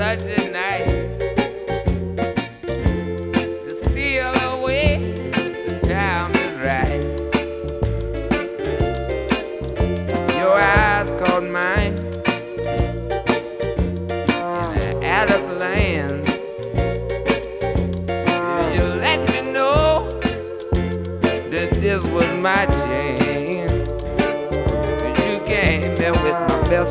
such a night to steal away. The time is right. Your eyes caught mine in the attic lands. If you let me know that this was my chance.